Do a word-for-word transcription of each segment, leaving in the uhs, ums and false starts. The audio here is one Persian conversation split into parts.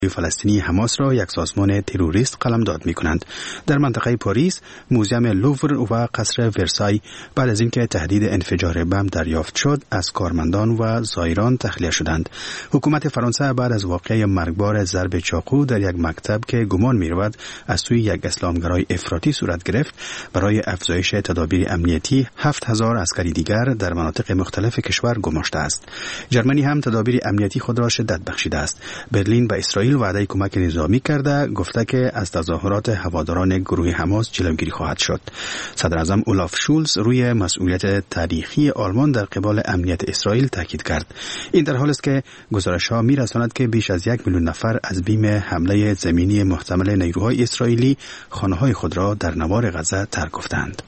فلسطینی حماس را یک سازمان تروریست قلمداد می‌کنند. در منطقه پاریس، موزیم لوور و قصر ورسای بعد از اینکه تهدید انفجار بم دریافت شد، از کارمندان و زائران تخلیه شدند. حکومت فرانسه بعد از واقعه مرگبار ضرب چاقو در یک مکتب که گمان می‌رود از سوی یک اسلامگرای افراطی صورت گرفت، برای افزایش تدابیر امنیتی هفت هزار عسکری دیگر در مناطق مختلف کشور گماشته است. جرمنی هم تدابیر امنیتی خود را شدت بخشیده است. برلین به اسرائیل وعده کمک نظامی کرده، گفته که از تظاهرات هواداران گروه حماس جلوگیری خواهد شد. صدر اعظم اولاف شولز روی مسئولیت تاریخی آلمان در قبال امنیت اسرائیل تاکید کرد. این در حالی است که گزارش‌ها می‌رساند که بیش از یک میلیون نفر از بیم حمله زمینی محتمل نیروهای اسرائیلی خانه‌های خود را در نوار غزه ترک گفتند.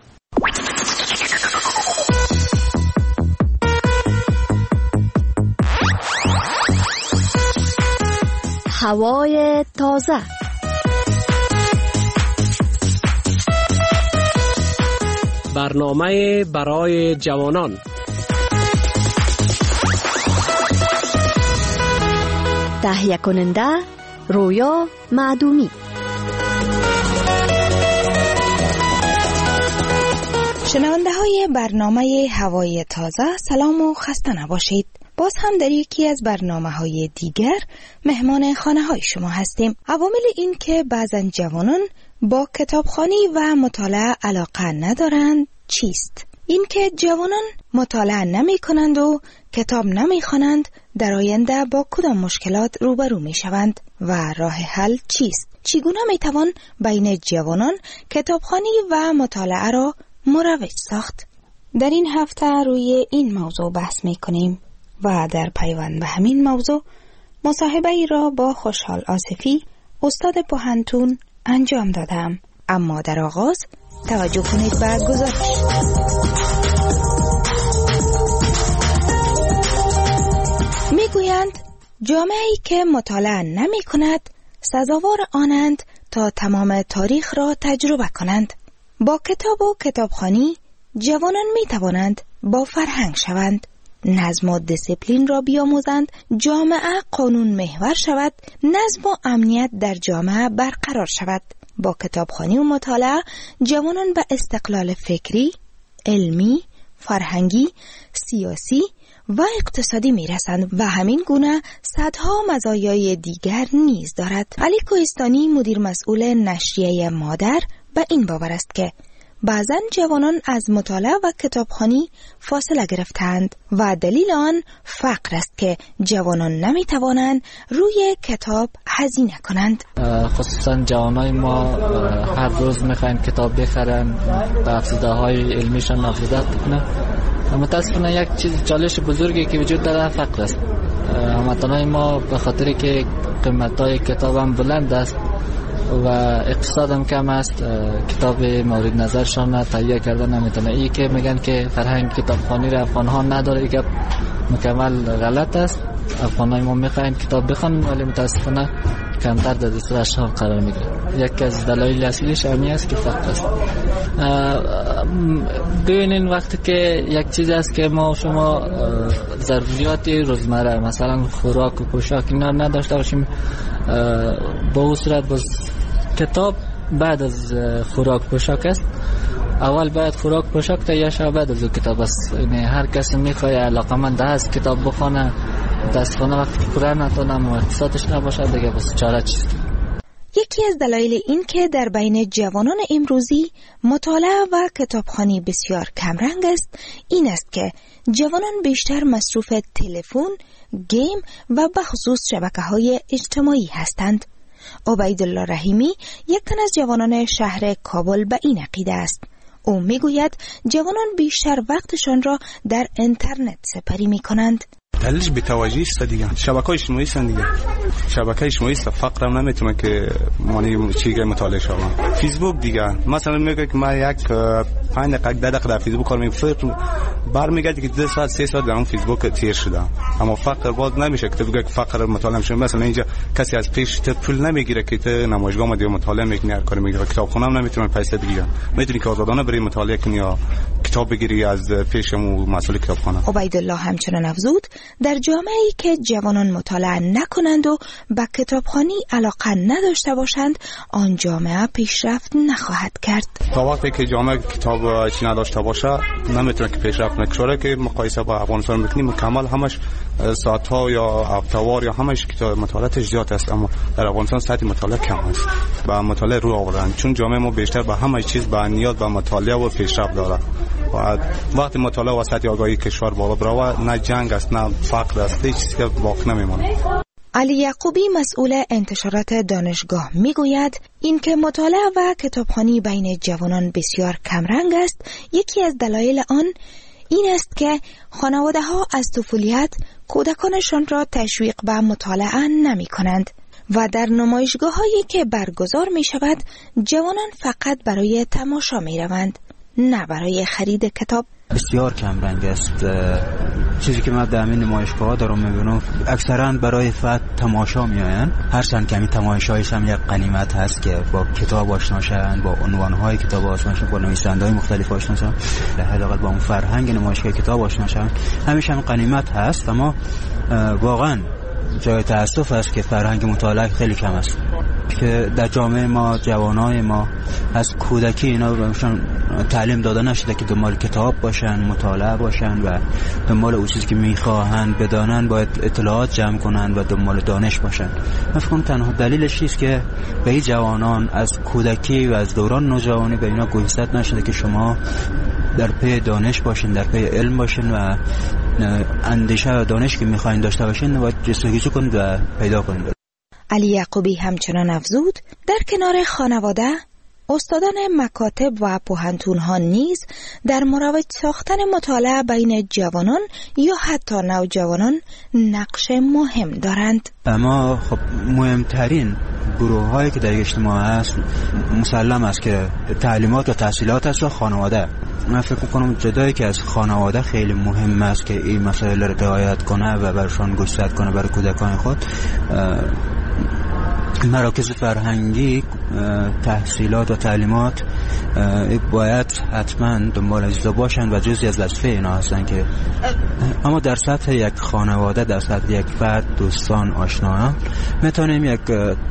هوای تازه. برنامه برای جوانان. تهیه کننده رویا معدومی. شنونده های برنامه هوای تازه، سلام و خسته نباشید. باز هم در یکی از برنامه های دیگر مهمان خانه های شما هستیم. عوامل این که بعضن جوانان با کتابخوانی و مطالعه علاقه ندارند چیست؟ این که جوانان مطالعه نمی کنند و کتاب نمی خوانند در آینده با کدام مشکلات روبرو می شوند و راه حل چیست؟ چگونه می توان بین جوانان کتابخوانی و مطالعه را مروج ساخت؟ در این هفته روی این موضوع بحث می کنیم و در پیوند به همین موضوع مصاحبه ای را با خوشحال آصفی استاد پوهنتون انجام دادم. اما در آغاز توجه کنید به گزارش. می گویند جامعه‌ای که مطالعه نمی کند سزاوار آنند تا تمام تاریخ را تجربه کنند. با کتاب و کتابخوانی جوانان می توانند با فرهنگ شوند، نظم و دیسیپلین را بیاموزند، جامعه قانون محور شود، نظم و امنیت در جامعه برقرار شود. با کتابخوانی و مطالعه جوانان به استقلال فکری، علمی، فرهنگی، سیاسی و اقتصادی میرسند و همین گونه صدها مزایای دیگر نیز دارد. علی کوهستانی مدیر مسئول نشریه مادر به این باور است که بعضن جوانان از مطالعه و کتابخوانی فاصله گرفتند و دلیل آن فقر است که جوانان نمی توانند روی کتاب هزینه کنند. خصوصا جوانای ما هر روز میخواین کتاب بخرن، به افزوده های علمیشان افزوده کنن. متاسفانه یک چیز چالش بزرگی که وجود داره فقر است. هموطنان ما به خاطر که قیمت‌های کتاب هم بلند است و اقتصاد هم کم است، کتاب مورد نظرشان تهیه کردن نمیتونه. این که میگن که فرهنگ کتابخوانی را افغان ها نداره، این که مکمل غلط است. افغان های ما میخواین کتاب بخوان ولی متاسفانه کمتر در دسترسشان قرار میگیره. یکی از دلایل اصلیش همین است که فقر است. ببینین وقتی که یک چیز است که ما شما ضروریات روزمره مثلا خوراک و پوشاک اینا نداشته باشیم، با اون صورت باز کتاب بعد از خوراک پوشاک است. اول باید خوراک پوشاک تهیه شود، بعد از کتاب است. یعنی هر کسی میخواد علاقه‌مند است کتاب بخونه، دستخانه وقتی پره نتونم و اقتصادش نباشه دیگه بس چاره چیست. یکی از دلایل این که در بین جوانان امروزی مطالعه و کتابخوانی بسیار کمرنگ است این است که جوانان بیشتر مصروف تلفن، گیم و بخصوص شبکه‌های اجتماعی هستند. عبیدالله رحیمی یک تن از جوانان شهر کابل به این عقیده است. او میگوید جوانان بیشتر وقتشان را در اینترنت سپری می کنند. دلیلش بی‌توجهی است دیگه. شبکه‌های اجتماعی است دیگه. شبکه‌های اجتماعی است، فقر هم نمیتونه که معنی چیزی مطالعه شوم. فیسبوک دیگه مثلا میگه که ما یک پنج دقیقه ده دقیقه در فیسبوک کار می‌کنم، برمیگردی که دو ساعت سه ساعت در اون فیسبوک تیر شده. اما فقر باز نمیشه که تو بگی که فقر مطالعه میشه. مثلا اینجا کسی از پیش تو پول نمیگیره که تو نمایشگاه ما دیگه مطالعه میکنی، هر کاری میگیره. کتابخونه هم نمیتونه پیسه بگیره. میتونی که آزادانه بری مطالعه کنی یا کتاب بگیری از پیشمون مسئول کتابخانه. عبیدالله همچنان افزود در جامعه‌ای که جوانان مطالعه نکنند و به کتابخوانی علاقه نداشته باشند آن جامعه پیشرفت نخواهد کرد. تا وقتی که جامعه کتاب چی نداشته باشه نمیتونه که پیشرفت نکنه. که مقایسه با افغانستان میکنیم مکمل همش ساعت‌ها یا هفته‌وار یا همش کتاب مطالعه زیاد است، اما در افغانستان سطح مطالعه کم است. با مطالعه رو آوردن چون جامعه ما بیشتر به همه چیز با نیاز به مطالعه و پیشرفت داره. و وقتی مطالعه و سطح آگاهی کشور بالا بره نه جنگ است نه فقر است، هیچ چیزی باقی نمیمونه. علی یعقوبی مسئول انتشارات دانشگاه میگوید اینکه مطالعه و کتابخوانی بین جوانان بسیار کمرنگ است. یکی از دلایل آن این است که خانواده ها از طفولیت کودکانشان را تشویق به مطالعه نمی کنند و در نمایشگاه هایی که برگزار می شود جوانان فقط برای تماشا می روند نه برای خرید کتاب. بسیار کم رنگ است. چیزی که من در این نمایشگاه ها دارم میبینم اکثرا برای فقط تماشا میآیند. هرچند کمی تماشایش هم یک غنیمت هست که با کتاب آشنا شوند، با عنوان های کتاب آشنا شوند، با نویسنده های مختلف آشنا شوند، حداقل با اون فرهنگ نمایشگاه کتاب آشنا شوند. همیشه هم غنیمت هست، اما واقعا جای تأسف است که فرهنگ مطالعه خیلی کم است. که در جامعه ما جوانای ما از کودکی اینا بهشون تعلیم داده نشده که دنبال کتاب باشن، مطالعه باشن و دنبال اون چیزی که میخواهند بدانن باید اطلاعات جمع کنن و دنبال دانش باشن. من فکر کنم تنها دلیلش چیست که به این جوانان از کودکی و از دوران نوجوانی به اینا گوشزد نشده که شما در پی دانش باشین، در پی علم باشین و اندیشه و دانش که میخواین داشته باشین باید جستجو کنید و پیدا کنید. علی یعقوبی همچنان افزود در کنار خانواده استادان مکاتب و پوهنتون‌ها نیز در مروج ساختن مطالعه بین جوانان یا حتی نوجوانان نقش مهم دارند. اما خب مهمترین گروه هایی که در اجتماع هست مسلم است که تعلیمات و تحصیلات است و خانواده. من فکر می‌کنم جدایی که از خانواده خیلی مهم است که این مسائل را رعایت کنه و برشان گوشزد کنه برای کودکان خود. مراکز فرهنگی تحصیلات و تعلیمات باید حتما دنبال اجزا باشند و جزئی از وظیفه اینا هستند که اما در سطح یک خانواده، در سطح یک فرد، دوستان، آشنایان میتونیم یک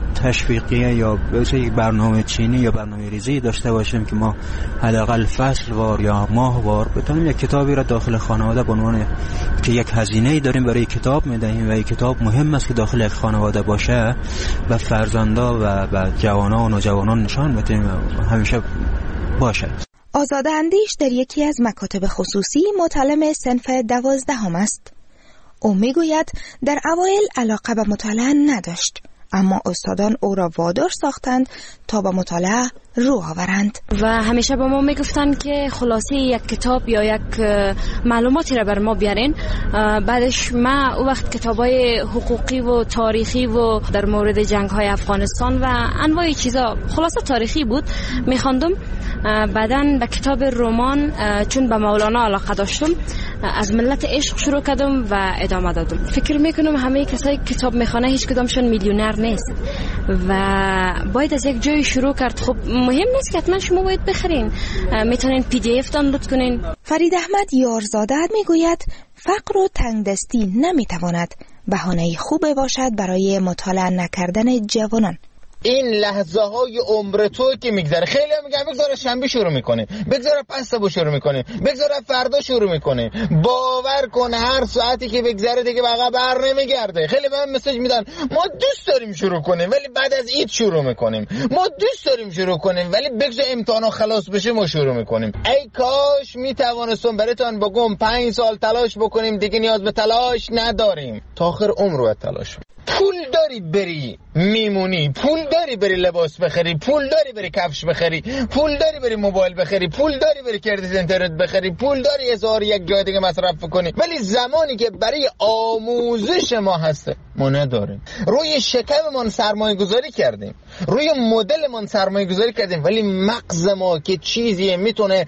تشویقیه یا یک برنامه چینی یا برنامه ریزی داشته باشیم که ما حداقل فصل وار یا ماه وار بتونیم یک کتابی را داخل خانواده به عنوان که یک هزینه‌ای داریم برای کتاب میدهیم و یک کتاب مهم است که داخل یک خانواده باشه و فرزندا و و جوانان و نوجوانان نشان بدیم همیشه باشه. آزاده اندیش در یکی از مکاتب خصوصی متعلم صنف دوازدهم است. او میگوید در اوایل علاقه به مطالعه نداشت، اما استادان او را وادار ساختند تا به مطالعه رو آورند و همیشه با ما میگفتن که خلاصه یک کتاب یا یک معلوماتی را بر ما بیارین. بعدش ما او وقت کتابای حقوقی و تاریخی و در مورد جنگ های افغانستان و انواع چیزا خلاصه تاریخی بود میخواندم. بعدن به کتاب رمان چون به مولانا علاقه داشتم از ملت عشق شروع کردم و ادامه دادم. فکر میکنم همه کسایی کتاب میخوانه هیچ کدامشون میلیونر نیست و باید از یک جای شروع کرد. خب مهم نیست که حتما شما باید بخرین، میتونین پی دی اف دانلود کنین. فرید احمد یارزاده میگوید فقر و تنگدستی نمیتواند بهانه خوبی باشد برای مطالعه نکردن جوانان. این لحظه های عمر تو که میگذره خیلی هم میگن بگذاره شنبه شروع میکنه، بگذاره پس صبح شروع میکنه، بگذاره فردا شروع میکنه. باور کن هر ساعتی که بگذره دیگه بقا بر نمیگرده. خیلی به من مسیج میدن ما دوست داریم شروع کنیم ولی بعد از عید شروع میکنیم، ما دوست داریم شروع کنیم ولی بگذار امتحانا خلاص بشه ما شروع میکنیم. ای کاش میتوانستم براتون بگم پنج سال تلاش بکنیم دیگه نیاز به تلاش نداریم، تا آخر عمر رو تلاش. پول داری بری میمونی، پول داری بری لباس بخری، پول داری بری کفش بخری، پول داری بری موبایل بخری، پول داری بری کردیت اینترنت بخری، پول داری هزار یک جای دیگه مصرف کنی، ولی زمانی که برای آموزش ما هسته ما نداریم. روی شکممون سرمایه گذاری کردیم، روی مدلمون سرمایه گذاری کردیم، ولی مغز ما که چیزی میتونه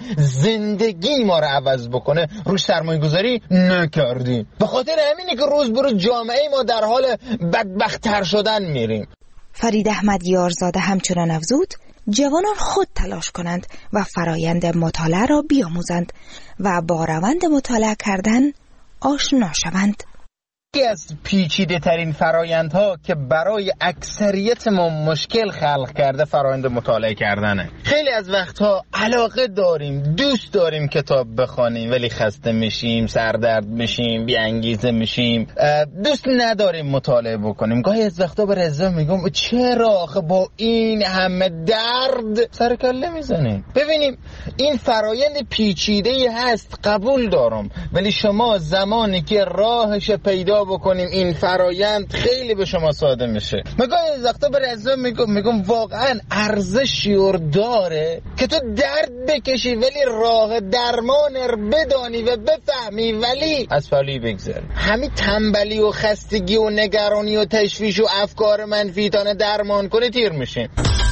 زندگی ما رو عوض بکنه روی سرمایه گذاری نکردیم. به خاطر همینه که روز به روز جامعه ما در حال بدبخت‌تر شدن میریم. فرید احمد یارزاده همچنان افزود جوانان خود تلاش کنند و فرایند مطالعه را بیاموزند و با روند مطالعه کردن آشنا شوند. یکی از پیچیده ترین فرایندها که برای اکثریت ما مشکل خلق کرده فرایند مطالعه کردنه. خیلی از وقتها علاقه داریم، دوست داریم کتاب بخوانیم، ولی خسته میشیم، سردرد میشیم، بی انگیزه میشیم، دوست نداریم مطالعه بکنیم. گاهی از وقتا به رضا میگم چرا آخه با این همه درد سر کله میزنیم؟ ببینیم این فرایند پیچیده هست، قبول دارم، ولی شما زمانی که راهش پیدا بکنیم این فرایند خیلی به شما ساده میشه. مگه از وقتا به رضا میگم میگم واقعا ارزش داره که تو درد بکشی ولی راه درمان رو بدانی و بفهمی ولی از فعلی بگذاری. همین تنبلی و خستگی و نگرانی و تشویش و افکار منفی تانه درمان کنه تیر میشین.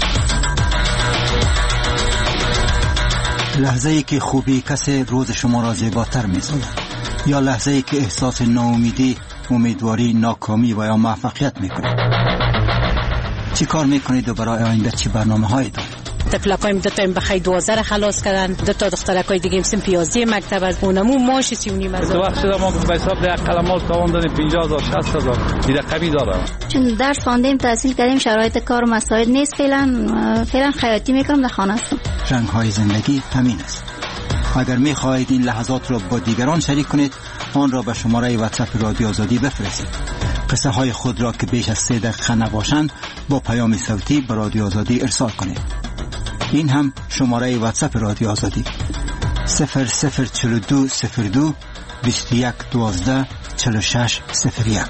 لحظه ای که خوبی کسی روز شما را زیباتر می‌سازد، یا لحظه ای که احساس ناامیدی، امیدواری، ناکامی و یا موفقیت میکنید. چی کار میکنید و برای آینده چی برنامه هایی دارید؟ تفلقایم دو تا بخای دوازده را خلاص کردن، دو تا دخترکای دیگه هم سن پیازی مکتب از اونمو ماش سی و نیم هزار. تو وقت شده ما به حساب ده قلمات تاوان دادیم پنجاه هزار شصت هزار دیگه قوی داره. چون درس خواندیم تحصیل کردیم شرایط کار و مسائل نیست، فعلا فعلا خیاطی میکنم در خانه هستم. رنگ های زندگی همین است. اگر میخواهید این لحظات را با دیگران شریک کنید آن را به شماره واتساپ رادیو آزادی بفرستید. قصه های خود را که بیش از سه دقیقه نباشند با پیام صوتی به رادیو آزادی ارسال کنید. این هم شماره واتساپ رادیو آزادی صفر صفر چهل و دو صفر دو بیست و یک دوازده چهل و شش صفر یک.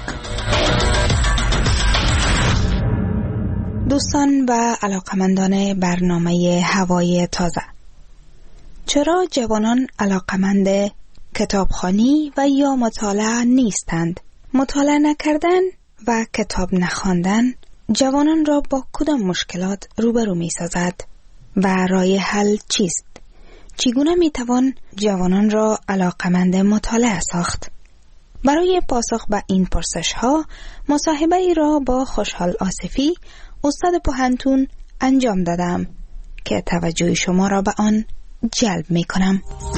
دوستان و علاقمندان برنامه هوای تازه، چرا جوانان علاقمند کتابخوانی و یا مطالعه نیستند؟ مطالعه نکردن و کتاب نخواندن جوانان را با کدام مشکلات روبرو می سازد و راه حل چیست؟ چگونه می توان جوانان را علاقمند مطالعه ساخت؟ برای پاسخ به این پرسش ها مصاحبه ای را با خوشحال آصفی استاد پوهنتون انجام دادم که توجه شما را به آن جلب می کنم.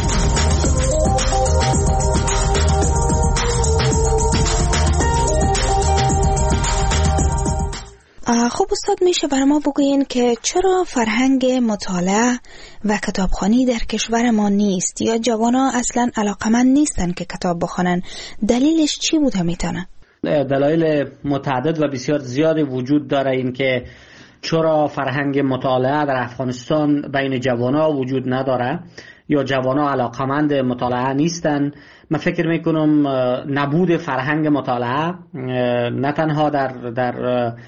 خب استاد، میشه برای ما بگوین که چرا فرهنگ مطالعه و کتابخوانی در کشور ما نیست یا جوانا اصلا علاقمند نیستن که کتاب بخونن؟ دلیلش چی بوده میتونه؟ دلایل متعدد و بسیار زیادی وجود داره این که چرا فرهنگ مطالعه در افغانستان بین جوانا وجود نداره یا جوانا علاقمند مطالعه نیستن. من فکر میکنم نبود فرهنگ مطالعه نه تنها در در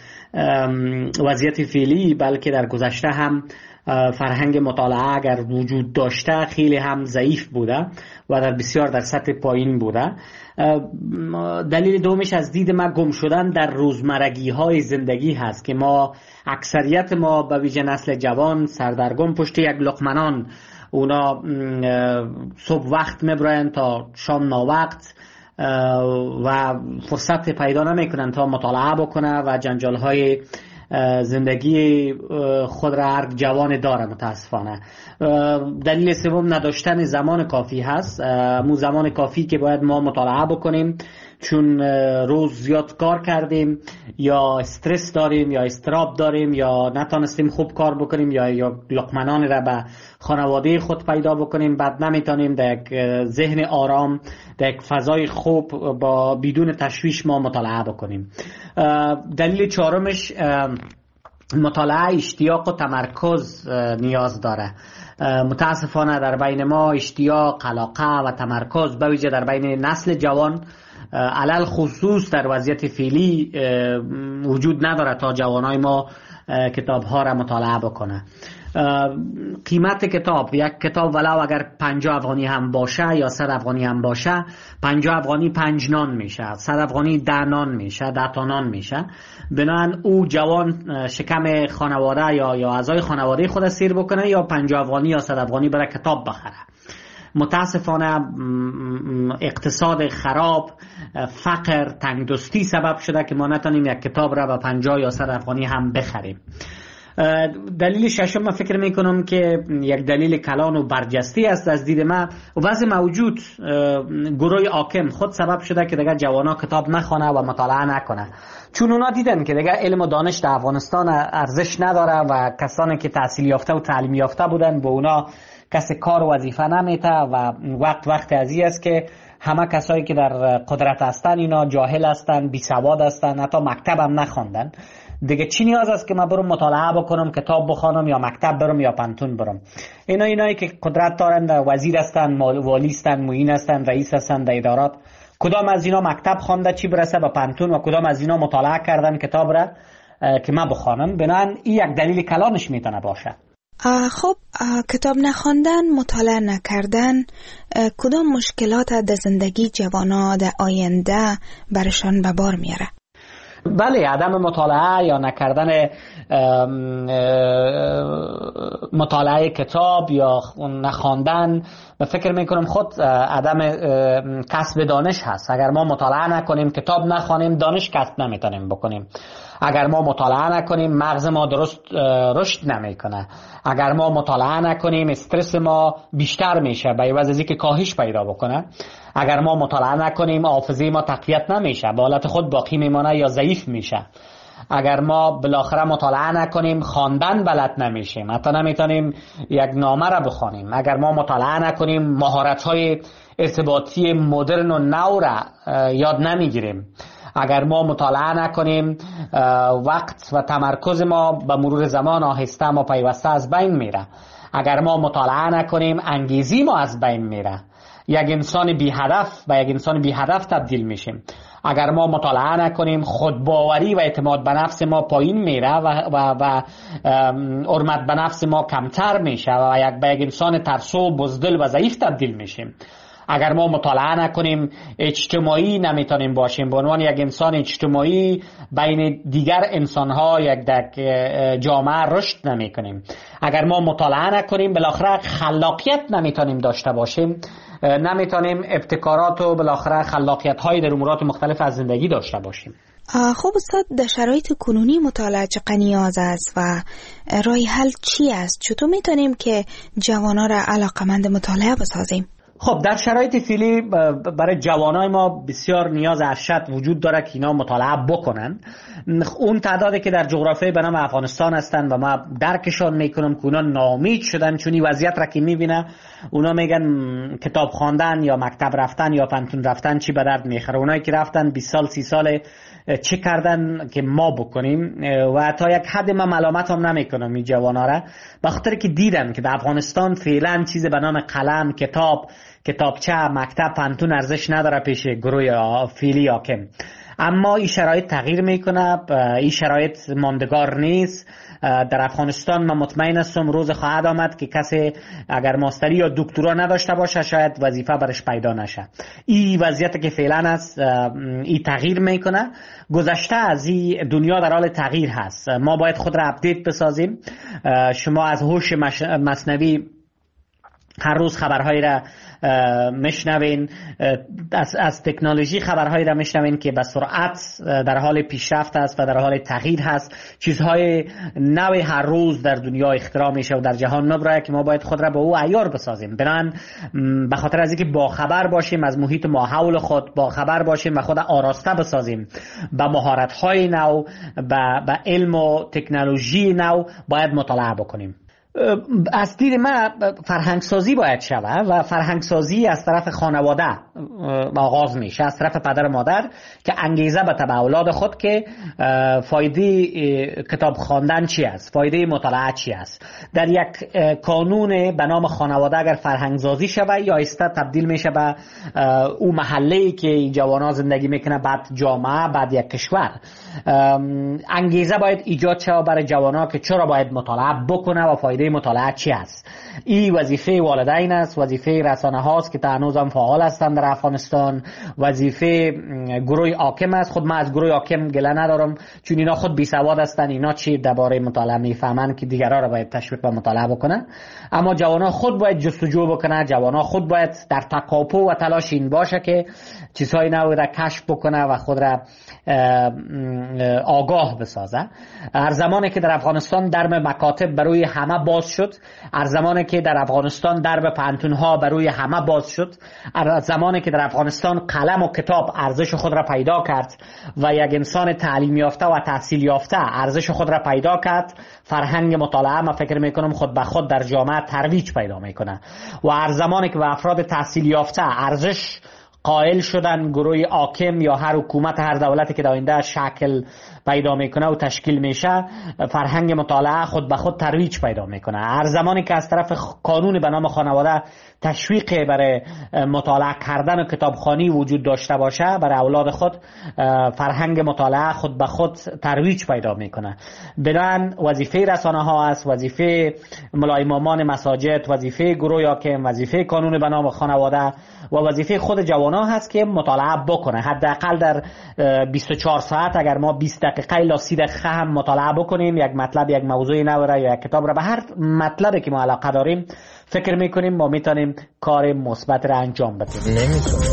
وضعیت فعلی بلکه در گذشته هم فرهنگ مطالعه اگر وجود داشته خیلی هم ضعیف بوده و در بسیار در سطح پایین بوده. دلیل دومش از دید ما گم شدن در روزمرگی های زندگی هست که ما اکثریت ما به ویژه نسل جوان سردرگم پشت یک لقمنان، اونا صبح وقت میبرن تا شام ناوقت و فرصت پیدا نمیکنن تا مطالعه بکنه و جنجال های زندگی خود را هر جوان داره متاسفانه. دلیل سوم نداشتن زمان کافی هست، مو زمان کافی که باید ما مطالعه بکنیم، چون روز زیاد کار کردیم یا استرس داریم یا استراب داریم یا نتونستیم خوب کار بکنیم یا یا لقمنان را به خانواده خود پیدا بکنیم، بعد نمیتونیم در یک ذهن آرام در یک فضای خوب با بدون تشویش ما مطالعه بکنیم. دلیل چهارمش مطالعه اشتیاق و تمرکز نیاز داره. متاسفانه در بین ما اشتیاق، علاقه و تمرکز به ویژه در بین نسل جوان علل خصوص در وضعیت فعلی وجود نداره تا جوانای ما کتاب ها را مطالعه بکنه. قیمت کتاب، یک کتاب ولو اگر پنجاه افغانی هم باشه یا صد افغانی هم باشه، پنجاه افغانی پنج نان میشه، صد افغانی ده نان میشه، ده تا نان میشه. بنابراین او جوان شکم خانواده یا یا اعضای خانواده خود سیر بکنه یا پنجاه افغانی یا صد افغانی برای کتاب بخره. متاسفانه اقتصاد خراب، فقر، تنگدستی سبب شده که ما نتونیم یک کتاب را به پنجاه یا صد افغانی هم بخریم. دلیل ششم من فکر میکنم که یک دلیل کلان و برجسته است از دید من. وضع موجود گروه حاکم خود سبب شده که دیگه جوانا کتاب نخونه و مطالعه نکنه، چون اونا دیدن که دیگه علم و دانش در افغانستان ارزش نداره و کسانی که تحصیل یافته و تعلیم یافته بودن به اونا کسی کار و وظیفه نمیته و وقت وقت ازی است که همه کسایی که در قدرت هستن اینا جاهل هستن، بی سواد هستن، حتی مکتب هم نخوندن. دیگه چی نیاز است که من برم مطالعه بکنم، کتاب بخونم یا مکتب برم یا پانتون برم؟ اینا اینایی که قدرت دارن، وزیر هستن، والی هستن، معین هستن، رئیس هستن در ادارات، کدام از اینا مکتب خوانده چی برسه به پانتون و کدام از اینا مطالعه کردن کتاب را که من بخوانم؟ بنابراین این یک دلیل کلانش میتونه باشه. خب کتاب نخواندن، مطالعه نکردن کدام مشکلات در زندگی جوانا در آینده برشان به بار میاره؟ بله، عدم مطالعه یا نکردن مطالعه کتاب یا نخواندن، من فکر میکنم خود عدم کسب دانش هست. اگر ما مطالعه نکنیم، کتاب نخوانیم، دانش کسب نمیتونیم بکنیم. اگر ما مطالعه نکنیم، مغز ما درست رشد نمیکنه. اگر ما مطالعه نکنیم، استرس ما بیشتر میشه به عوض از اینکه کاهش پیدا بکنه. اگر ما مطالعه نکنیم، حافظه ما تقویت نمیشه، به حالت خود باقی میمونه یا ضعیف میشه. اگر ما بالاخره مطالعه نکنیم، خواندن بلد نمیشیم، حتی نمیتونیم یک نامه را بخوانیم. اگر ما مطالعه نکنیم، مهارت‌های ارتباطی مدرن و نو را یاد نمیگیریم. اگر ما مطالعه نکنیم، وقت و تمرکز ما به مرور زمان آهسته ما پیوسته از بین میره. اگر ما مطالعه نکنیم، انگیزی ما از بین میره. یک انسان بی هدف به یک انسان بی هدف تبدیل میشیم. اگر ما مطالعه نکنیم، خودباوری و اعتماد به نفس ما پایین میره و و و حرمت به نفس ما کمتر میشه و یک به یک انسان ترسو، بزدل و ضعیف تبدیل میشیم. اگر ما مطالعه نکنیم، اجتماعی نمیتونیم باشیم. به عنوان یک انسان اجتماعی بین دیگر انسان‌ها یک در جامعه رشد نمیکنیم. اگر ما مطالعه نکنیم، بالاخره خلاقیت نمیتونیم داشته باشیم، نمیتونیم ابتکارات و بالاخره خلاقیت های در امورات مختلف از زندگی داشته باشیم. خب استاد، در شرایط کنونی مطالعه چقدر نیاز است و راه حل چی است؟ چطور میتونیم که جوانان را علاقمند مطالعه بسازیم؟ خب در شرایط فعلی برای جوانای ما بسیار نیاز ارشد وجود داره که اینا مطالعه بکنن. اون تعدادی که در جغرافیای به نام افغانستان هستن و ما درکشان میکنم که اونا ناامید شدن، چون این وضعیت را که میبینه اونا میگن کتاب خواندن یا مکتب رفتن یا پانتون رفتن چی به درد میخوره. اونایی که رفتن بیست سال سی سال چه کردن که ما بکنیم؟ و تا یک حد من ملامت هم نمیکنم این جوانا را، به خاطر که دیدن که در افغانستان فعلا چیز به نام قلم، کتاب، کتابچه، مکتب، پانتون ارزش نداره پیش گروه فعلی حاکم. اما این شرایط تغییر میکنه، این شرایط ماندگار نیست. در افغانستان من مطمئن هستم روز خواهد آمد که کسی اگر ماستری یا دکترا نداشته باشه شاید وظیفه برش پیدا نشه. این وضعیت که فعلا است، این تغییر میکنه. گذشته از این دنیا در حال تغییر هست. ما باید خود را اپدیت بسازیم. شما از هوش مصنوعی هر روز خبرهایی را میشنوین، از, از تکنولوژی خبرهایی را میشنوین که به سرعت در حال پیشرفت است و در حال تغییر هست. چیزهای نوی هر روز در دنیا اختراع میشه و در جهان نبره که ما باید خود را به او عیار بسازیم. بنابراین به خاطر از اینکه با خبر باشیم از محیط ما حول خود، با خبر باشیم و خود آراسته بسازیم به مهارت‌های نو، به علم و تکنولوژی نو، باید مطالعه بکنیم. از دید من فرهنگسازی باید شود و فرهنگسازی از طرف خانواده آغاز میشه، از طرف پدر مادر که انگیزه به تبع اولاد خود که فایده کتاب خواندن چی است، فایده مطالعه چی است. در یک کانون به نام خانواده اگر فرهنگسازی شود یا ایسته تبدیل میشه به او محله‌ای که جوانان زندگی میکنه، بعد جامعه، بعد یک کشور. انگیزه باید ایجاد شود برای جوانان که چرا باید مطالعه بکنه و فایده زمینه مطالعه چی است. این وظیفه والدین است، وظیفه رسانه هاست که تا هنوز هم فعال هستند در افغانستان، وظیفه گروه حاکم است. خود من از گروه حاکم گله ندارم چون اینا خود بی سواد هستند، اینا چی درباره مطالعه میفهمن که دیگران را باید تشویق به مطالعه بکنن. اما جوانان خود باید جستجو بکنن، جوانان خود باید در تکاپو و تلاش این باشه که چیزهای نو را کشف بکنه و خود را آگاه بسازه. هر زمانی که در افغانستان درب مکاتب بروی همه باز شد، هر زمانی که در افغانستان درب پانتونها بروی همه باز شد، هر زمانی که در افغانستان قلم و کتاب ارزش خود را پیدا کرد و یک انسان تعلیم یافته و تحصیل یافته ارزش خود را پیدا کرد، فرهنگ مطالعه ما فکر میکنم خود به خود در جامعه ترویج پیدا میکنه. و هر زمانی که به افراد تحصیل یافته ارزش قائل شدن، گروه حاکم یا هر حکومت هر دولتی که در آینده شکل پیدا میکنه و تشکیل میشه، فرهنگ مطالعه خود به خود ترویج پیدا میکنه. هر زمانی که از طرف قانون به نام خانواده تشویق برای مطالعه کردن و کتابخوانی وجود داشته باشه برای اولاد خود، فرهنگ مطالعه خود به خود ترویج پیدا میکنه. بنابراین وظیفه رسانه ها است، وظیفه ملا امامان مساجد، وظیفه گروه حاکم، وظیفه قانون به نام خانواده و وظیفه خود جوانان هست که مطالعه بکنه. حداقل در بیست و چهار ساعت اگر ما بیست دقیقه الا سی دقیقه هم مطالعه بکنیم، یک مطلب، یک موضوع نو را یا یک کتاب را، به هر مطلبی که ما علاقه داریم فکر میکنیم ما میتونیم کار مثبت را انجام بدیم. نمیتونیم.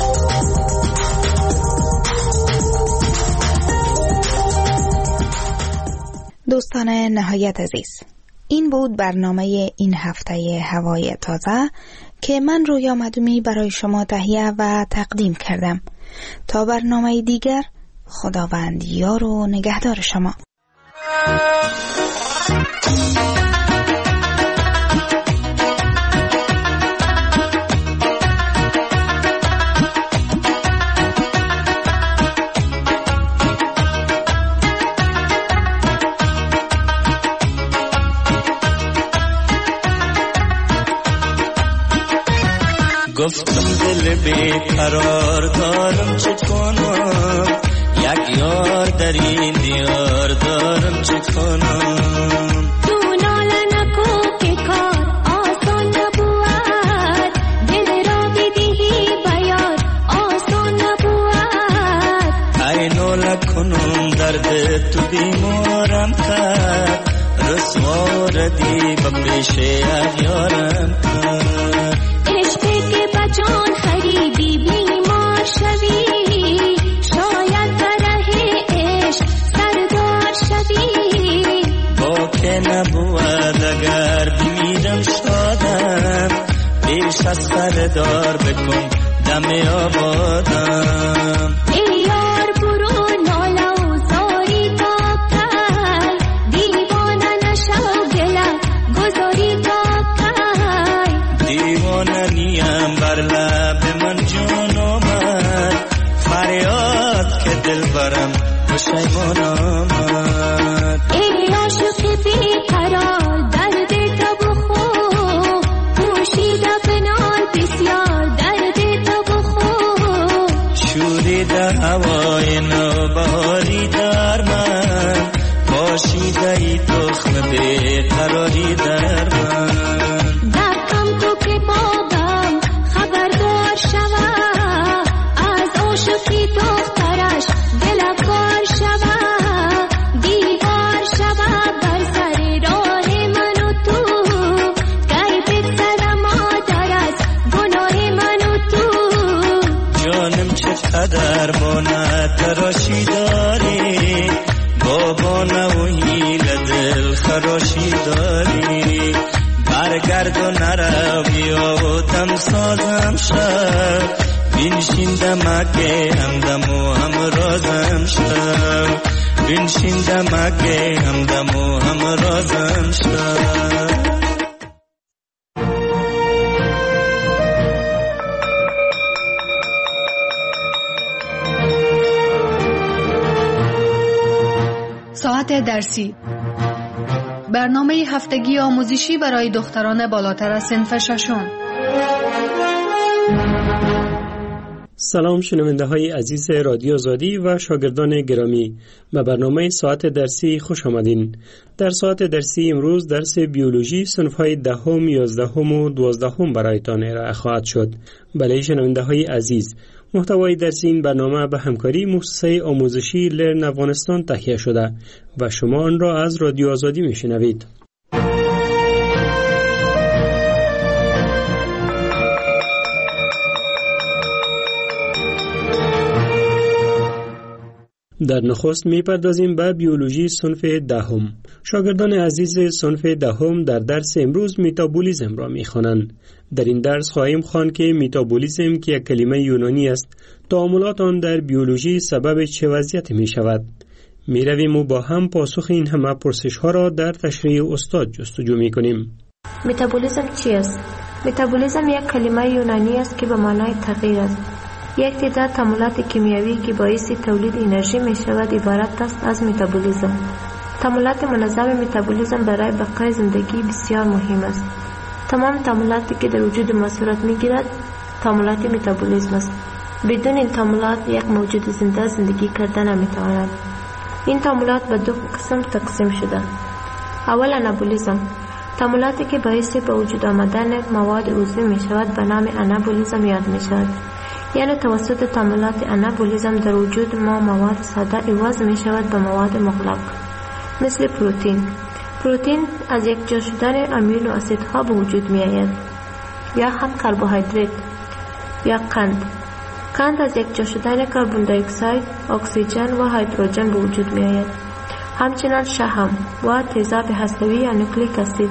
دوستان نهایت عزیز، این بود برنامه این هفته هوای تازه که من رویا مدومی برای شما تهیه و تقدیم کردم. تا برنامه دیگر، خداوند یار و نگهدار شما. گفتم دل بیقرار دارم چه کنم، یک یار در این دیار دارم چه کنم. تو ناله نکو که کار آسان نبود، دل را بدهی بیار آسان نبود. ای ناله کنم درد تو بیمارم کرد، رسوا ردی به پیش اغیارم کرد. جان خریدی بیمار شوی، شاید برای عشق سردار شوی. با که نبود اگر بیمیرم شادم، پیش از خردار بکن دم آبادم. ای یار برو ناله و زاری تا کل، دیوانه نشو گله گذاری تا کل. دیوانه نیم بر لب من جان آمد، فریاد که دل برم پشیمان آمد. ای عاشق بیقرار درد تو بخو، پوشیده بنال بسیار درد تو بخو. شوریده هوای نوبهاری در من، پاشیده ای تخم بیقراری در من. دقم تو که بابم خبردار شوه، از عاشقی دخترش دلفکار شوه. دیوار شوه بر سر راه من و تو، گر بگذره مادر از گناه من و تو. جانم چقدر با نتراشی داری، بابا نو هیل دل خراشی داری. برگرد و نرو بیا و دم سازم شد، بینشین دمکه همدم و همرازم شد. بینشین دمکه همدم و همرازم شد. ساعت درسی، برنامه هفتگی آموزشی برای دختران بالاتر از صنف ششم. سلام شنونده های عزیز رادیو آزادی و شاگردان گرامی، به برنامه ساعت درسی خوش آمدین. در ساعت درسی امروز درس بیولوژی صنف های دهم، یازدهم و دوازدهم برایتان ارائه خواهد شد. بله شنونده های عزیز، محتوای درسی این برنامه به همکاری مؤسسه آموزشی لرن افغانستان تهیه شده و شما آن را از رادیو آزادی میشنوید. در نخست میپردازیم به بیولوژی صنف دهم. شاگردان عزیز صنف دهم در درس امروز متابولیسم را میخوانند. در این درس خواهیم خواند که متابولیسم که یک کلمه یونانی است، تعاملات آن در بیولوژی سبب چه وضعیتی می شود؟ می رویم و با هم پاسخ این همه پرسش ها را در تشریح استاد جستجو می کنیم. متابولیسم چی است؟ متابولیسم یک کلمه یونانی است که به معنای تغییر است. یک تعداد تعاملات کیمیایی که باعث تولید انرژی می شود عبارت است از متابولیسم. تعاملات منظم متابولیسم برای بقای زندگی بسیار مهم است. تمام تعاملاتی که در وجود ما صورت می گیرد تعاملات متابولیسم است. بدون این تعاملات یک موجود زنده زندگی کردن نمی تواند. این تعاملات به دو قسم تقسیم شده. اول انابولیسم، تعاملاتی که باعث به وجود آمدن مواد عضوی می شود به نام انابولیسم یاد می شود. یعنی توسط تعاملات انابولیسم در وجود ما مواد ساده عوض می شود به مواد مغلق، مثل پروتئین. پروتئین از یک جا شدن امینو اسیدها به وجود می آید، یا هم کربوهیدرات یا قند. قند از یک جا شدن کربن دی اکساید، اکسیژن و هیدروژن به وجود می آید. همچنین شحم و تیزاب هسته‌ای یا نوکلیک اسید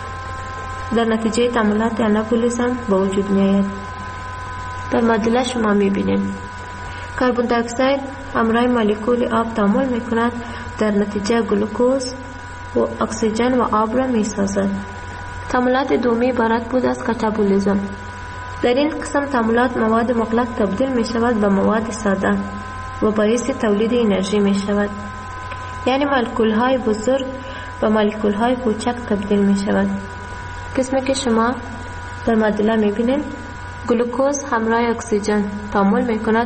در نتیجه تعاملات انابولیسم به وجود می آید. در معادله شما می بینید کربن دی اکساید همراه مولکول آب تعامل می کند، در نتیجه گلوکوز و اکسیژن و آب را می سازد. تعاملات دومی عبارت بود از کاتابولیسم. در این قسم تعاملات مواد مغلق تبدیل می شود به مواد ساده و باعث تولید انرژی می شود. یعنی مولکول های بزرگ به مولکول های کوچک تبدیل می شود. قسمی که شما در معادله می بینید گلوکوز همراه اکسیژن تعامل می کند.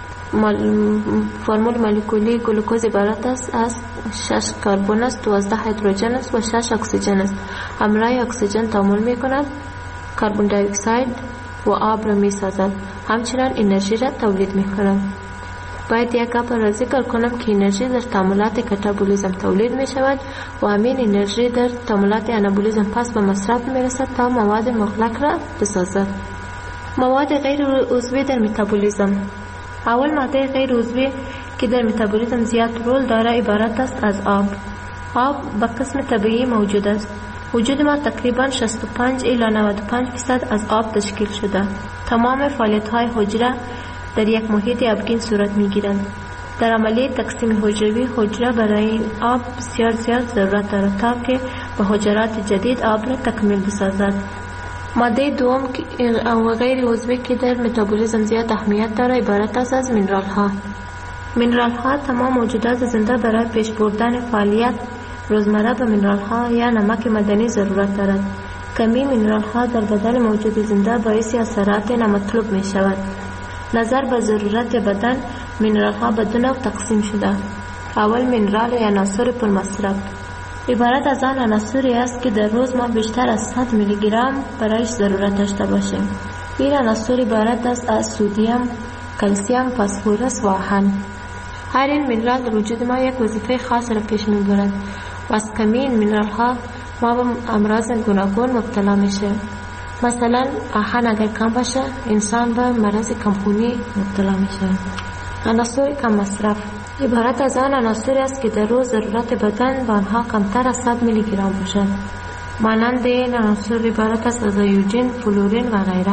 فرمول مولکولی گلوکوز عبارت است از شش کربن است، دوازده هیدروژن است و شش اکسیژن است. همراه اکسیژن تعامل می کند، کربن دی اکساید و آب را می سازد. همچنین انرژی را تولید می کند. باید یک گپ را ذکر کنم که انرژی در تعاملات کاتابولیسم تولید می شود و همین انرژی در تعاملات انابولیسم پس به مصرف می رسد تا مواد مغلق را بسازد. مواد غیر عضوی در متابولیسم. اول ماده غیر عضوی که در متابولیسم زیاد رول دارد عبارت است از آب. آب به قسم طبیعی موجود است. وجود ما تقریبا شصت و پنج الی نود و پنج درصد از آب تشکیل شده. تمام فعالیت‌های حجره در یک محیط آبگین صورت می‌گیرند. در عملیه تقسیم حجروی حجره برای این آب بسیار زیاد ضرورت دارد تا که به حجرات جدید آب را تکمیل بسازد. ماده دوم و غیر عضوی که در متابولیسم زیاد اهمیت دارد عبارت است از مینرال ها. مینرال ها تمام موجودات زنده برای پیش بردن فعالیت روزمره به مینرال ها یا نمک معدنی ضرورت دارد. کمی مینرال ها در بدن موجود زنده باعث اثرات نامطلوب می شود. نظر به ضرورت بدن مینرال ها به دو نوع تقسیم شده. اول مینرال یا عناصر پر مصرف عبارت از آن عناصری است که در روز ما بیشتر از صد میلی گرم برایش ضرورت داشته باشیم. این عناصر عبارت است از سدیم، کلسیم، فسفرس و آهن. هر این مینرال در وجود ما یک وظیفه خاص را پیش میبرد و از کمی این مینرال ها ما به امراض گوناگون مبتلا میشه. مثلا آهن اگر کم باشه انسان به مرض کمخونی مبتلا میشه. عناصر کم مصرف عبارت از آن عناصری است که در روز ضرورت بدن به آنها کمتر از صد میلی گرم باشد. مانند این عناصر عبارت است از آیوژن، فلورین و غیره.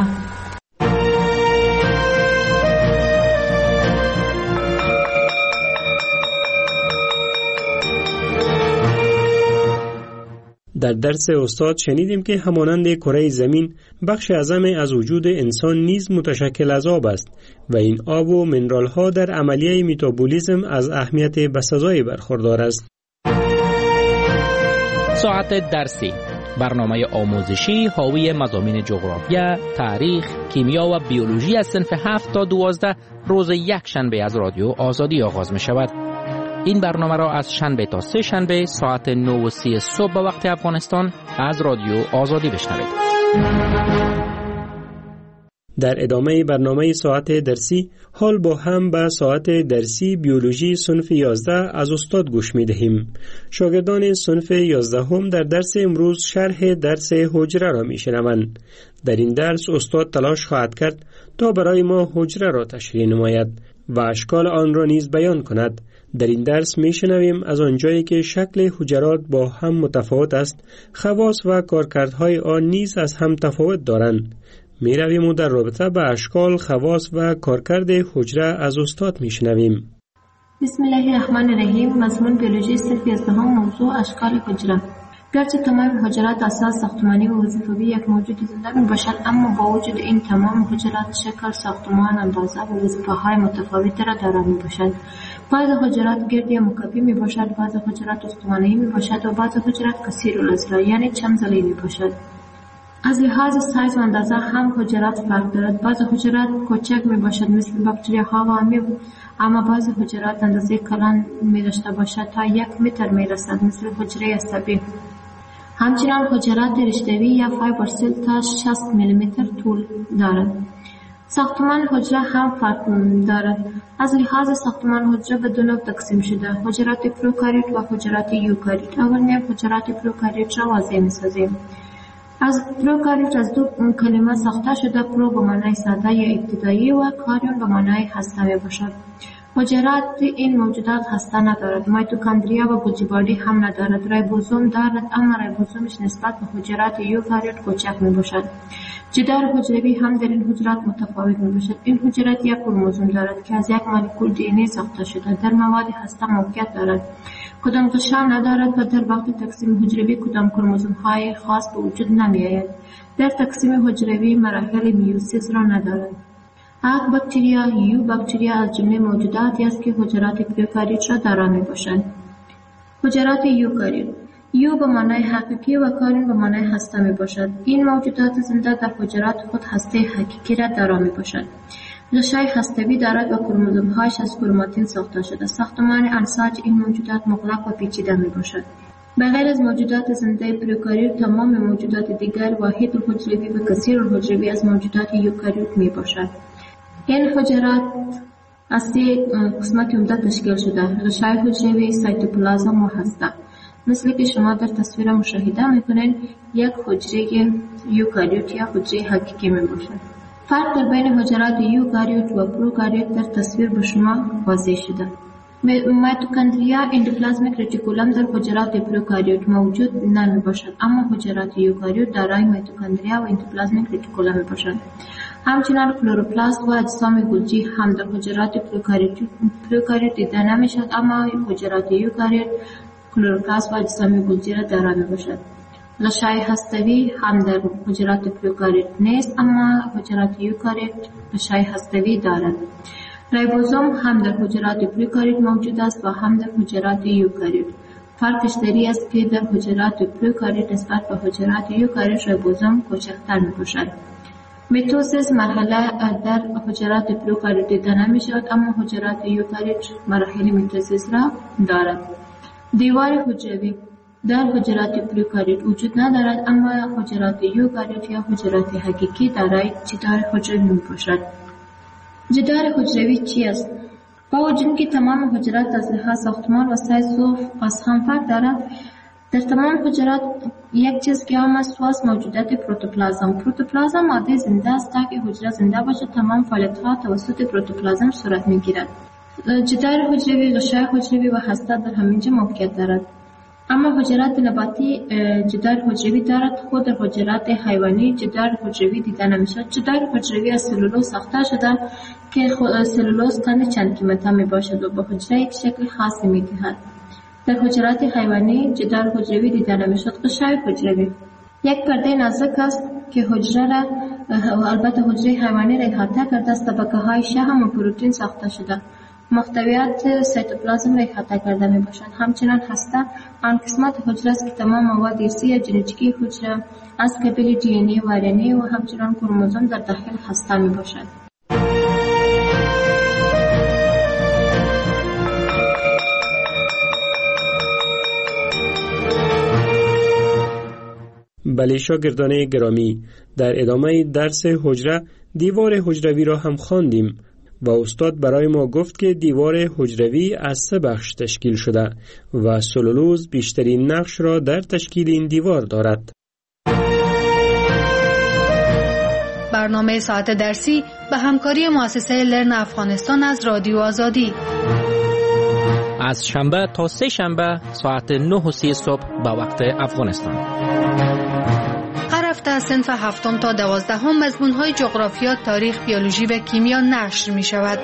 در درس استاد شنیدیم که همانند کره زمین بخش اعظم از وجود انسان نیز متشکل از آب است و این آب و منرال ها در عملیه متابولیسم از اهمیت بسزایی برخوردار است. ساعت درسی برنامه آموزشی حاوی مضامین جغرافیا، تاریخ، کیمیا و بیولوژی از صنف هفت تا دوازده روز یک شنبه از رادیو آزادی آغاز می شود. این برنامه را از شنبه تا سه شنبه ساعت نه و سی صبح به وقت افغانستان از رادیو آزادی بشنوید. در ادامه برنامه ساعت درسی حال با هم به ساعت درسی بیولوژی صنف یازده از استاد گوش می دهیم. شاگردان صنف یازده هم در درس امروز شرح درس حجره را می شنوند. در این درس استاد تلاش خواهد کرد تا برای ما حجره را تشریح نماید و اشکال آن را نیز بیان کند. در این درس می شنویم از آنجایی که شکل حجرات با هم متفاوت است، خواص و کارکردهای آن نیز از هم تفاوت دارند. می رویم و در رابطه به اشکال، خواص و کارکرد حجره از استاد می شنویم. بسم الله الرحمن الرحیم. مضمون بیولوژی صنف یازده، موضوع اشکال حجره. گرچه تمام حجرات اساس ساختمانی و وظیفوی یک موجود زنده می باشد، اما با وجود این تمام حجرات شکل، ساختمان، اندازه و وظیفه‌های متفاوتی را دارا می باشند. بعض حجرات گرد یا مکعبی می باشد، بعض حجرات استوانه‌ای می باشد و بعض حجرات کثیر الاضلاع یعنی چند ضلعی می باشد. از لحاظ سایز و اندازه هم حجرات فرق دارد. بعض حجرات کوچک می باشد مثل باکتریاها و امیب، اما بعض حجرات اندازه کلان می داشته باشد تا یک متر می رسد مثل حجره عصبی. همچنان حجرات رشته‌ای یا فایبر سل تا شصت میلیمتر طول دارد. ساختمان حجره هم فرق دارد. از لحاظ ساختمان حجره به دو نوع تقسیم شده: حجرات پروکاریوت و حجرات یوکاریوت. اول میایم حجرات پروکاریوت را واضح می‌سازیم. از پروکاریوت از دو کلمه ساخته شده: پرو به معنای ساده یا ابتدایی و کاریون به معنای هسته می باشد. حجرات این موجودات هسته ندارد. میتوکندریا و گوجی هم ندارد. ریبوزوم دارد، اما ریبوزومش نسبت به حجرات یوکاریوت کوچک می باشد. جدار حجروی هم در این حجرات متفاوت می باشد. این حجرات یک کروموزوم دارد که از یک مولکول دی ان ای ساخته شده. در مواد هسته موقعیت دارد. کدام غشا ندارد و در وقت تقسیم حجروی کدام کروموزوم های خاص به وجود نمی آید. در تقسیم حجروی مراحل میوسیس را ندارد. اک باکتریا یو باکتریا از جمله موجوداتی است که حجرات پروکاریوت را دارا می باشند. حجرات یوکاریوت. یو به معنای حقیقی و کاریون به معنای هسته می باشد. این موجودات زنده در حجرات خود هسته حقیقی را دارا می باشد. غشای هسته‌ای دارد و کروموزوم‌هایش از کروماتین ساخته شده. ساختمان انساج این موجودات مغلق و پیچیده می باشد. بغیر از موجودات زنده پروکاریوت، تمام موجودات دیگر واحد الحجروی و کثیر الحجروی از موجودات یوکاریوت می باشد. این حجرات از سه قسمت عمده تشکیل شده: غشای حجروی، سایتوپلازم و هسته. مثل که شما در تصویر مشاهده میکنین، یک حجره یوکاریوت یا حجره حقیقی می باشد. فرق در بین حجرات یوکاریوت و پروکاریوت در تصویر به شما واضح شده. میتوکندریا اندوپلازمیک رتیکولم در حجرات پروکاریوت موجود نمی باشد، اما حجرات یوکاریوت دارای میتوکندریا و اندوپلازمیک رتیکولم می باشند. همچنین کلوروپلاست و اجسام گلجی هم در حجرات پروکاریوت دیده نمی شد، اما حجرات یوکاریوت کلوروپلاست و اجسام گلجی را دارا می باشد. غشای هسته‌ای هم در حجرات پروکاریوت نیست، اما حجرات یوکاریوت غشای هسته‌ای دارد. ریبوزوم هم در حجرات پروکاریوت موجود است و هم در حجرات یوکاریوت. فرقش دری است که در حجرات پروکاریوت نسبت به حجرات یوکاریوت ریبوزوم کوچکتر می باشد. میتوسیس مرحله در حجرات پروکاریوت دیده نمی شود، اما حجرات یوکاریوت مراحل میتوسیس را دارد. دیوار حجروی در حجرات پروکاریوت وجود ندارد، اما حجرات یوکاریوت یا حجرات حقیقی دارای جدار حجروی می باشد. جدار حجروی چی است؟ با وجود که تمام حجرات از لحاظ ساختمان و سایز و از هم فرق دارد، در تمام حجرات یک چیز که عام است واس موجودات پروتوپلازم. پروتوپلازم ماده زنده است. تا که حجره زنده باشد تمام فعالیت‌ها توسط پروتوپلازم صورت می‌گیرد. جدار حجروی، غشای حجروی و هسته در همینجا موقعیت دارد. اما حجرات نباتی جدار حجروی دارد. خود در حجرات حیوانی جدار حجروی دیده نمی‌شود. جدار حجروی از سلولوز ساخته شده که سلولوز قند چند قیمته میباشد و به حجره یک شکل خاصی می‌دهد. در حجرات حیوانی جدار حجروی دیده نمی‌شود. غشای حجروی یک پرده نازک است که حجره را و البته حجره حیوانی را احاطه کرده است. طبقه‌های شحم و پروتئین ساخته شده. محتویات سیتوپلازم را احاطه کرده می باشند. همچنین هسته آن قسمت حجره است که تمام مواد ارثی یا ژنتیکی حجره از قبیل دی ان ای و آر ان ای و همچنین کروموزوم در داخل هسته می باشد. بله شاگردان گرامی، در ادامه درس حجره دیوار حجروی را هم خواندیم و استاد برای ما گفت که دیوار حجروی از سه بخش تشکیل شده و سلولوز بیشترین نقش را در تشکیل این دیوار دارد. برنامه ساعت درسی به همکاری مؤسسه لرن افغانستان از رادیو آزادی از شنبه تا سه شنبه ساعت نه و سی صبح به وقت افغانستان. هر هفته از صنف هفتم تا دوازدهم مضمون‌های جغرافیا، تاریخ، بیولوژی و کیمیا نشر می‌شود.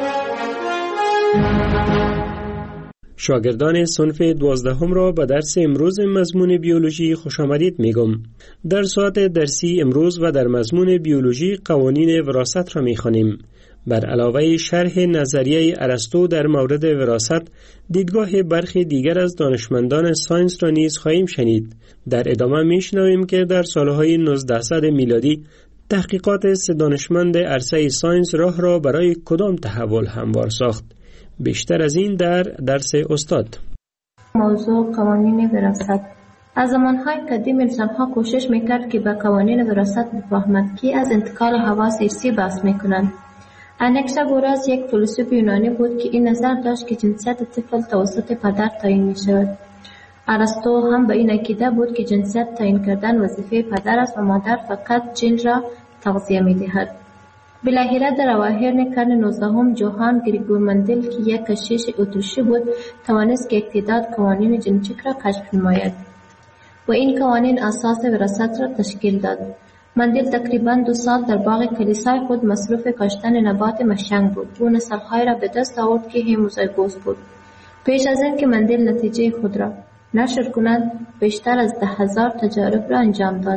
شاگردان صنف دوازدهم را به درس امروز مضمون بیولوژی خوش آمدید میگم. در ساعت درسی امروز و در مضمون بیولوژی قوانین وراثت را می‌خوانیم. بر علاوه شرح نظریه ارسطو در مورد وراثت، دیدگاه برخی دیگر از دانشمندان ساینس را نیز خواهیم شنید. در ادامه میشنویم که در سالهای نوزدهصد میلادی تحقیقات سه دانشمند عرصه ساینس راه را برای کدام تحول هموار ساخت. بیشتر از این در درس استاد. موضوع قوانین وراثت. از زمانهای قدیم انسانها کوشش میکرد که به قوانین وراثت بفهمند که از انتقال حواس ارثی بحث میکنند. انکساگوراس یک فیلسوف یونانی بود که این نظر داشت که جنسیت طفل توسط پدر تعیین می شود. ارسطو هم به این عقیده بود که جنسیت تعیین کردن وظیفه پدر است و مادر فقط جن را تغذیه می دهد. بالاخره در اواخر قرن نوزدهم جوهان گریگور مندل که یک کشیش اتریشی بود توانست که یک تعداد قوانین ژنتیک را کشف نماید و این قوانین اساس وراثت را تشکیل داد. مندل تقریباً دو سال در باغ کلیسای خود مصروف کاشتن نبات مشنگ بود. او نسل‌های را به دست آورد که هموزایگوس بود. پیش از این که مندل نتیجه خود را نشر کند، بیشتر از ده هزار تجارب را انجام داد.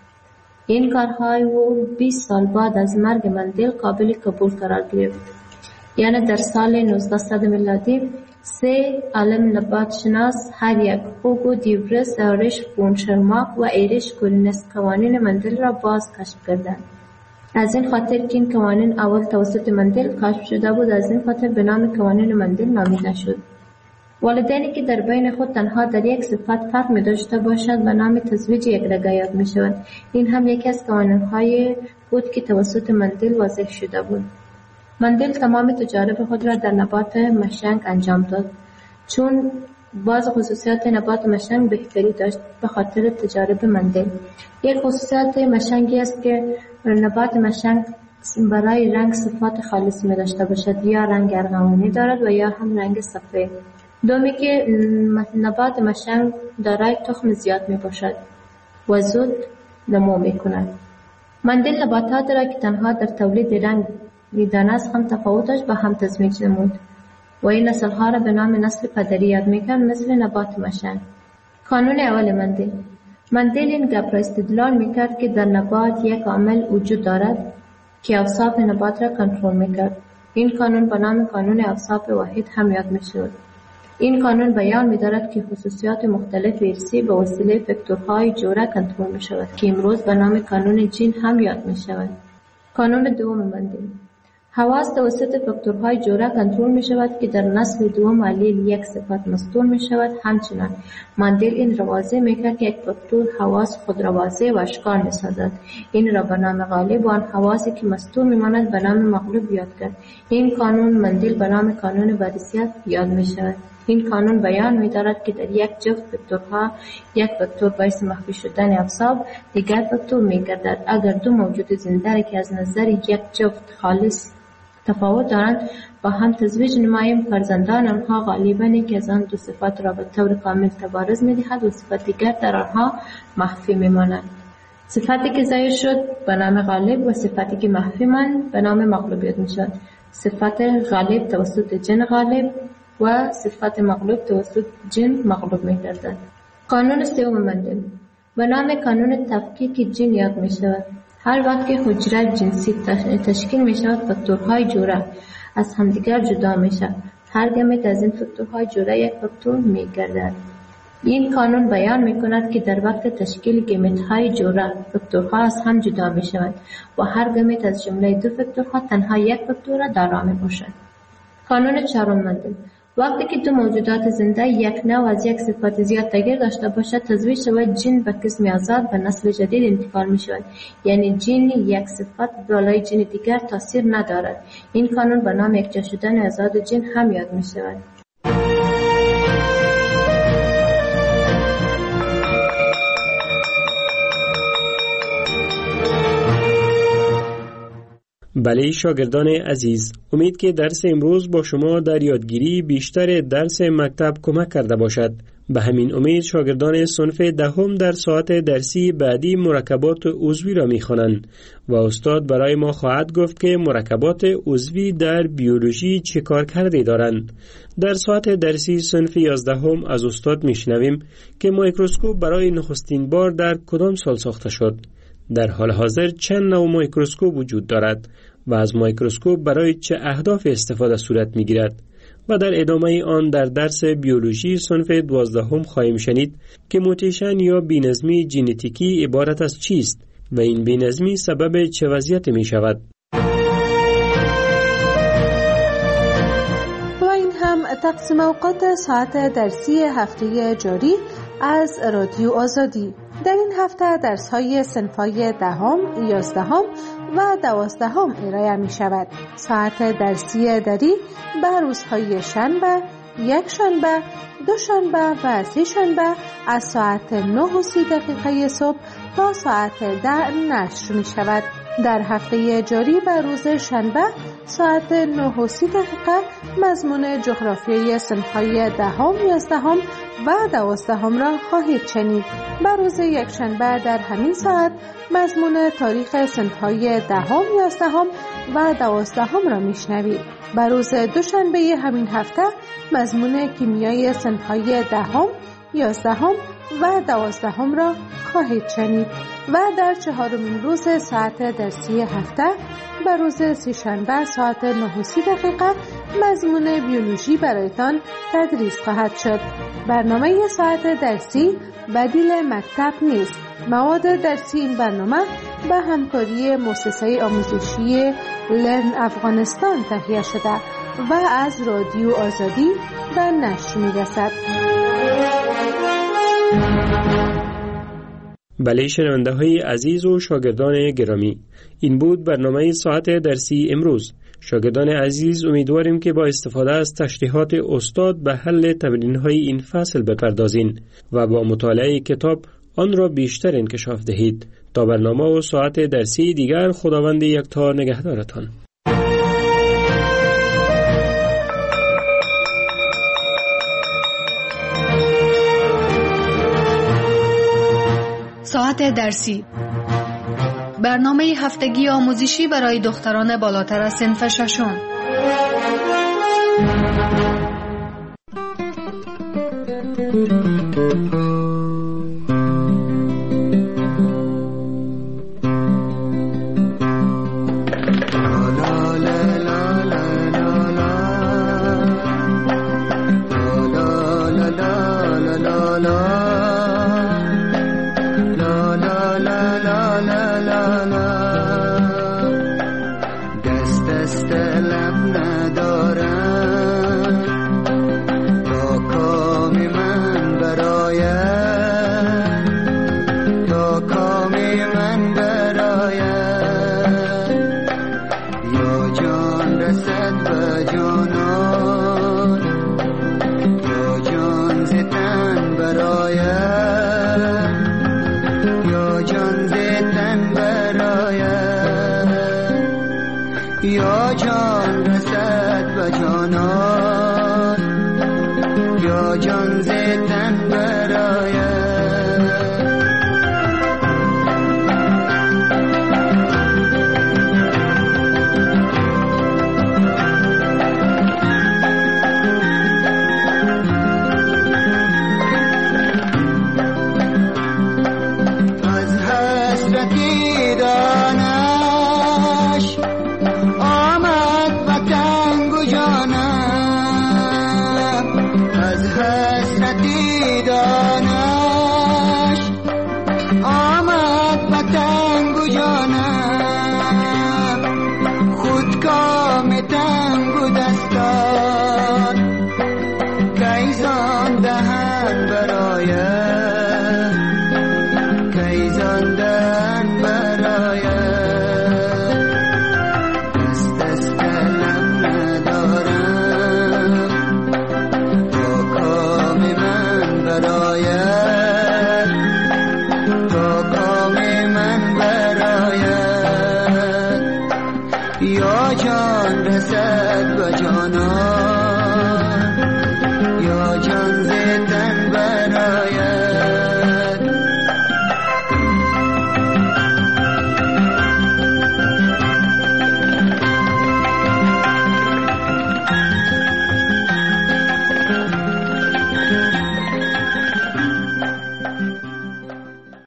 این کارهای او بیست سال بعد از مرگ مندل قابل قبول قرار گرفت. یعنی در سال نوزدهصد میلادی سه عالم نبات شناس هر یک هوگو دیورس، آریش فون شرماک و ایریش کورینس قوانین مندل را باز کشف کردند. از این خاطر که این قوانین اول توسط مندل کشف شده بود، از این خاطر به نام قوانین مندل نامیده شد. والدینی که در بین خود تنها در یک صفت فرق می داشته باشد به نام تزویج یکرگه یاد می شود. این هم یکی از قوانین‌های بود که توسط مندل واضح شده بود. مندل تمام تجارب خود را در نبات مشنگ انجام داد. چون بعض خصوصیات نبات مشنگ بهتری داشت به خاطر تجارب مندل. یک خصوصیت مشنگی است که نبات مشنگ برای رنگ صفات خالص می داشته باشد، یا رنگ ارغوانی دارد و یا هم رنگ سفید. دومی که نبات مشنگ دارای تخم زیاد می باشد و زود نمو می کند. مندل نباتات را که تنها در تولید رنگ دیدن است هم تفاوتش به هم تزمیج نمود و این نسل‌ها را به نام نسل پدری یاد می‌کرد، مثل نبات مشنگ. قانون اول مندل. مندل این گپ را استدلال می‌کرد که در نبات یک عامل وجود دارد که اوصاف نبات را کنترل می‌کرد. این قانون به نام قانون اوصاف واحد هم یاد می‌شود. این قانون بیان می‌دارد که خصوصیات مختلف ارثی به وسیله فاکتورهای جوره کنترل می‌شود که امروز به نام قانون جین هم یاد می‌شود. قانون دوم مندل. حواس توسط فاکتورهای جوره کنترل می شود که در نسل دوم علیل یک صفت مستور می شود. همچنان مندل این را واضح می کرد که یک فاکتور حواس خود را واضح و اشکال می سازد. این را به نام غالب و آن حواسی که مستور می ماند به نام مغلوب یاد کرد. این قانون مندل به نام قانون وراثت یاد می شود. این قانون بیان می دارد که در یک جفت فاکتورها یک فاکتور باعث مخفی شدن اوصاف دیگر فاکتور می گردد. اگر دو موجود زنده که از نظر یک جفت خالص تفاوت دارند با هم تزویج نماییم، فرزندان آنها غالباً که از آن دو صفت را به طور کامل تبارز می دهد و صفت دیگر در آنها مخفی می ماند. صفتی که ظاهر شد به نام غالب و صفتی که مخفی ماند به نام مغلوب می شود. صفت غالب توسط جن غالب و صفت مغلوب توسط جن مغلوب می گردد. قانون سوم مندل به نام قانون تفکیک جن یاد می شود. هر وقت که حجره جنسی تشکیل می شود، فاکتورهای جوره از همدیگر جدا می شود. هر گمت از این فاکتورهای جوره یک فاکتور میگردد. این قانون بیان میکند که در وقت تشکیل گمت های جوره فاکتورها از هم جدا میشوند و هر گمت از جمله دو فاکتورها تنها یک فاکتور را دارا میباشد. قانون چهارم مندل: وقتی که دو موجودات زنده یک نوع از یک صفت زیاد تغییر داشته باشد، تزویج شود جین به قسم آزاد به نسل جدید انتقال می شود. یعنی جین یک صفت بالای جین دیگر تاثیر ندارد. این قانون به نام یکجا شدن آزاد جین هم یاد می شود. بله شاگردان عزیز، امید که درس امروز با شما در یادگیری بیشتر درس مکتب کمک کرده باشد. به همین امید شاگردان صنف دهم در ساعت درسی بعدی مرکبات عضوی را می‌خوانند و استاد برای ما خواهد گفت که مرکبات عضوی در بیولوژی چه کار کرده دارند. در ساعت درسی صنف یازدهم از استاد می‌شنویم که میکروسکوپ برای نخستین بار در کدام سال ساخته شد. در حال حاضر چند نوع میکروسکوپ وجود دارد و از میکروسکوپ برای چه اهداف استفاده صورت می‌گیرد و در ادامه آن در درس بیولوژی صنف دوازدهم خواهیم شنید که موتیشن یا بی‌نظمی ژنتیکی عبارت از چیست و این بی‌نظمی سبب چه وضعیتی می‌شود. و این هم تقسیم اوقات ساعت درسی هفته جاری از رادیو آزادی. در این هفته درس‌های صنف‌های دهم، یازدهم و دوازدهم ارائه می‌شود. ساعت درسی دری به روزهای شنبه، یک شنبه، دو شنبه و سه شنبه از ساعت نه و سی دقیقه صبح تا ساعت ده نشر می‌شود. در هفته جاری به روز شنبه ساعت نه و سی دقیقه مضمون جغرافیای صنف‌های دهم، یازدهم و دوازدهم را خواهید شنید. به روز یک شنبه در همین ساعت مضمون تاریخ صنف‌های دهم، یازدهم و دوازدهم را میشنوید. به روز دوشنبه همین هفته مضمون کیمیای صنف‌های دهم، یازدهم و دوازدهم را خواهید شنید و در چهارمین روز ساعت درسی هفته به روز سه‌شنبه ساعت نه و سی دقیقه مضمون بیولوژی برایتان تدریس خواهد شد. برنامه ساعت درسی بدیل مکتب نیست. مواد درسی این برنامه به همکاری مؤسسه آموزشی لرن افغانستان تهیه شده و از رادیو آزادی به نشر می‌رسد. بله شنونده های عزیز و شاگردان گرامی، این بود برنامه ساعت درسی امروز. شاگردان عزیز امیدواریم که با استفاده از تشریحات استاد به حل تمرین های این فصل بپردازین و با مطالعه کتاب آن را بیشتر انکشاف دهید. تا برنامه و ساعت درسی دیگر خداوند یکتا نگهدارتان. ساعت درسی، برنامه هفتگی آموزشی برای دختران بالاتر از صنف ششم. la la la la la